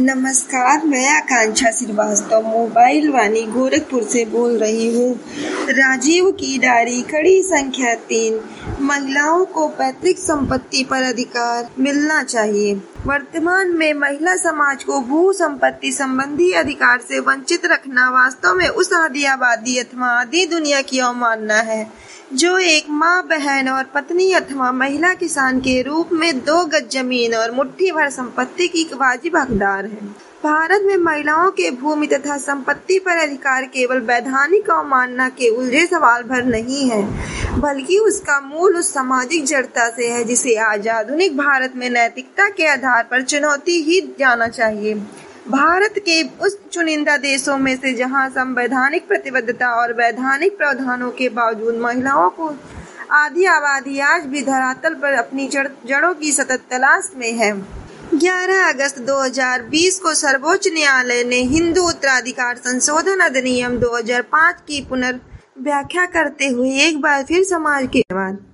नमस्कार, मैं आकांक्षा श्रीवास्तव मोबाइल वाणी गोरखपुर से बोल रही हूँ। राजीव की डायरी कड़ी संख्या 3। महिलाओं को पैतृक संपत्ति पर अधिकार मिलना चाहिए। वर्तमान में महिला समाज को भू संपत्ति संबंधी अधिकार से वंचित रखना वास्तव में उस आदि आबादी अथवा आदि दुनिया की अवमानना है जो एक माँ, बहन और पत्नी अथवा महिला किसान के रूप में 2 गज जमीन और मुट्ठी भर संपत्ति की वाजिब हकदार है। भारत में महिलाओं के भूमि तथा संपत्ति पर अधिकार केवल वैधानिक अवमानना के उलझे सवाल भर नहीं है, बल्कि उसका मूल उस सामाजिक जड़ता से है जिसे आज आधुनिक भारत में नैतिकता के आधार पर चुनौती ही जाना चाहिए। भारत के उस चुनिंदा देशों में से जहां संवैधानिक प्रतिबद्धता और वैधानिक प्रावधानों के बावजूद महिलाओं को आधी आबादी आज भी धरातल पर अपनी जड़ों की सतत तलाश में है। 11 अगस्त 2020 को सर्वोच्च न्यायालय ने हिंदू उत्तराधिकार संशोधन अधिनियम 2005 की पुनर्व्याख्या करते हुए एक बार फिर समाज के